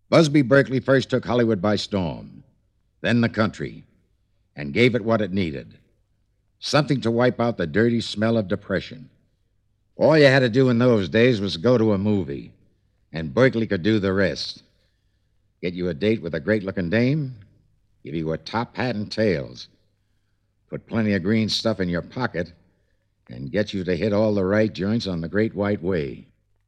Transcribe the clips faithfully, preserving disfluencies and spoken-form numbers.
Busby Berkeley first took Hollywood by storm, then the country, and gave it what it needed. Something to wipe out the dirty smell of depression. All you had to do in those days was go to a movie, and Berkeley could do the rest. Get you a date with a great-looking dame, give you a top hat and tails, put plenty of green stuff in your pocket, and get you to hit all the right joints on the Great White Way.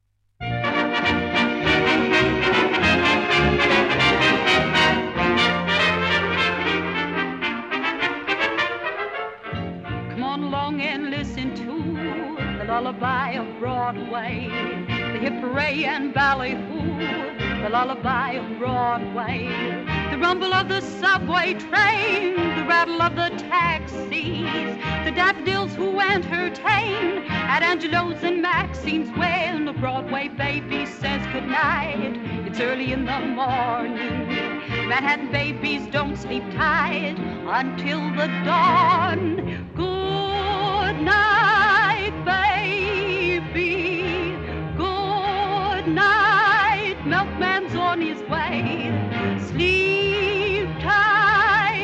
Come on along and listen to the lullaby of Broadway, the hip hooray and ballyhoo, the lullaby of Broadway, the rumble of the subway train, the rattle of the taxis, the daffodils who entertain at Angelo's and Maxine's when the Broadway baby says goodnight. It's early in the morning. Manhattan babies don't sleep tight until the dawn. Good night, baby. Good night. Milkman's on his way. Sleep tight,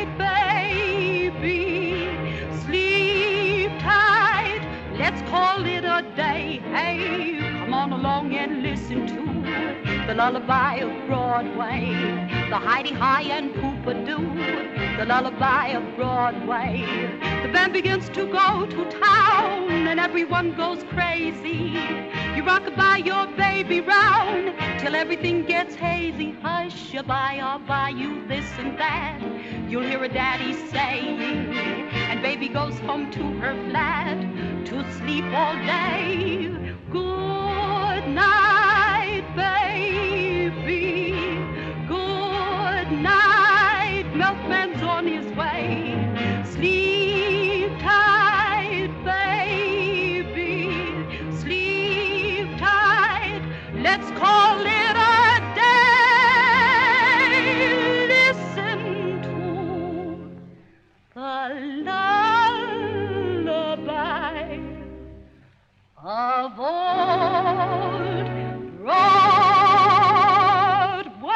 baby. Sleep tight. Let's call it a day. Hey, come on along and listen to the lullaby of Broadway, the hidey-high and poop-a-doo, the lullaby of Broadway. The band begins to go to town, and everyone goes crazy. You rock by your baby round till everything gets hazy. Hush-a-bye, I'll buy you this and that, you'll hear a daddy saying, and baby goes home to her flat to sleep all day. Good night, baby. Good night. Milkman's on his way. Sleep tight, baby. Sleep tight. Let's call it a day. Listen to the lullaby of old Broadway.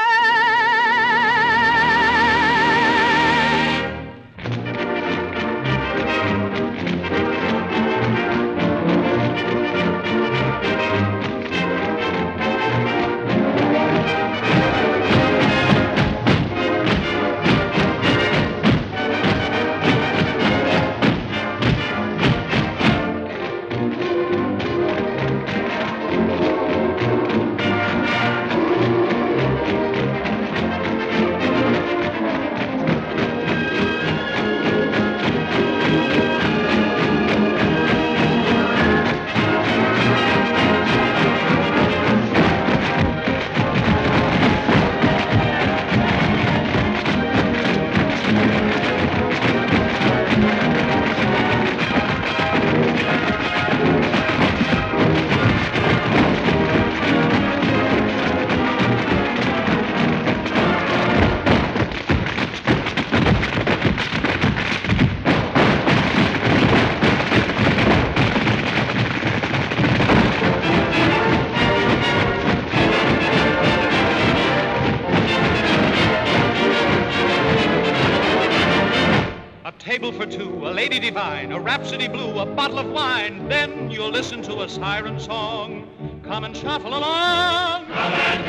Table for two, a lady divine, a rhapsody blue, a bottle of wine. Then you'll listen to a siren song. Come and shuffle along. Come and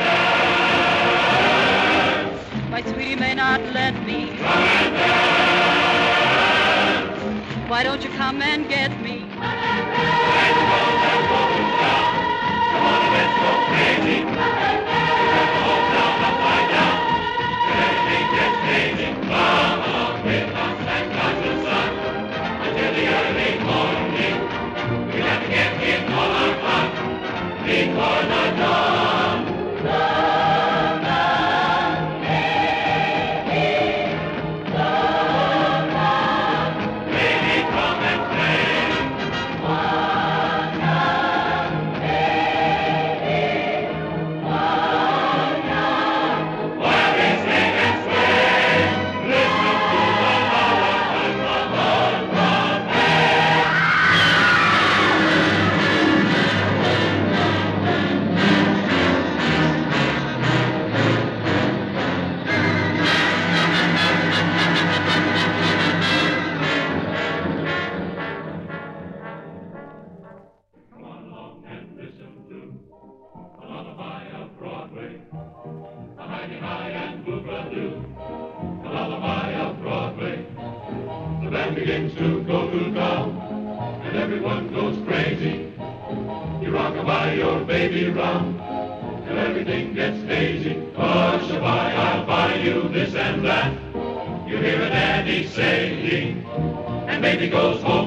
dance. My sweetie may not let me. Come and dance. Why don't you come and get me? Come and dance. Come on, let's go crazy. Come and dance. Go down, up, right down. Everything gets crazy. Come along with us. Until the early morning, we have to get in all our fun before the dawn. Come on, baby, come on, baby, come and play. Come on, baby, come Hi-de-hi and boo-ba-doo, the lullaby of Broadway. The band begins to go to town, and everyone goes crazy. You rock-a-bye your baby round, till everything gets daisy. Hush-a-bye, I'll buy you this and that. You hear a daddy saying, and baby goes home